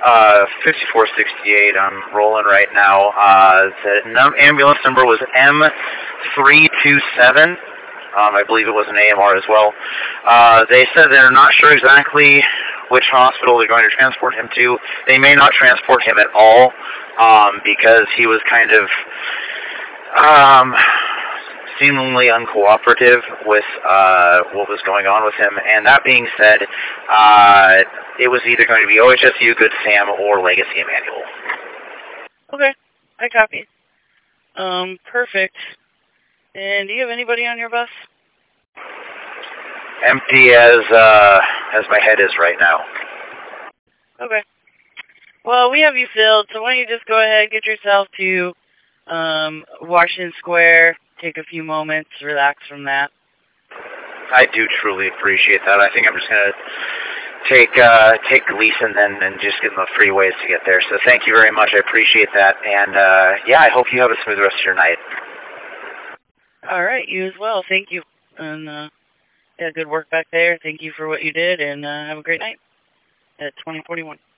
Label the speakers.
Speaker 1: 5468. I'm rolling right now. The ambulance number was M327. I believe it was an AMR as well. They said they're not sure exactly which hospital they're going to transport him to. They may not transport him at all, because he was kind of seemingly uncooperative with what was going on with him. And that being said, it was either going to be OHSU, Good Sam, or Legacy Emmanuel.
Speaker 2: Okay, I copy. Perfect. And do you have anybody on your bus?
Speaker 1: Empty as my head is right now.
Speaker 2: Okay. Well, we have you filled, so why don't you just go ahead, get yourself to Washington Square, take a few moments, relax from that.
Speaker 1: I do truly appreciate that. I think I'm just going to take Gleason and just get in the freeways to get there. So thank you very much. I appreciate that. And, yeah, I hope you have a smooth rest of your night.
Speaker 2: All right, you as well. Thank you. And, yeah, good work back there. Thank you for what you did, and have a great night at 2041.